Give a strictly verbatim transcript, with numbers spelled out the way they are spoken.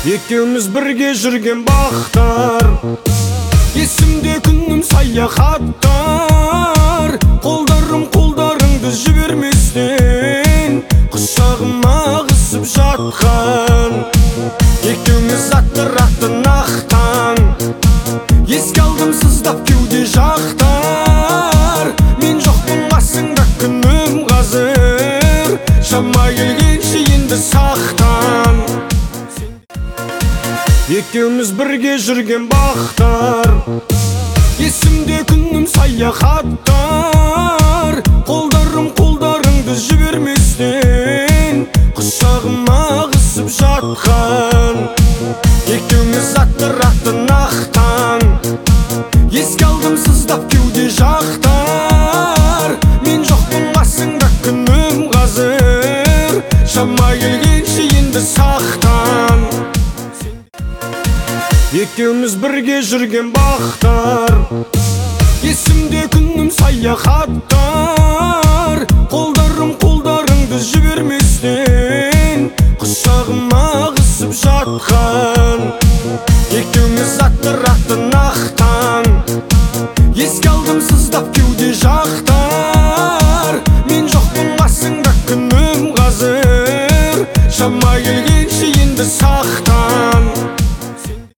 Екеуміз бірге жүрген бақтар, есімде күнім саяхаттар. Қолдарым қолдарыңды жіберместен құшағыма қысып жатқан. Екеуміз аттыраттың ақтан, еске алдым сыздап кеуде жақтар. Мен жоқпын қасыңда күнім қазір, шама келгенше енді сақтан. Екеуміз бірге жүрген бақтар, есімде күнім саяхаттар. Қолдарым қолдарыңды жіберместен құшағыма қысып жатқан. Екеуміз аттыраттың ақтан, еске алдым сыздап кеуде жақтар. Мен жоқпын қасыңда күнім қазір, шама келгенше енді сақтан. Екеуміз бірге жүрген бақтар, есімде күнім саяхаттар. Қолдарым қолдарыңды жіберместен құшағыма қысып жатқан.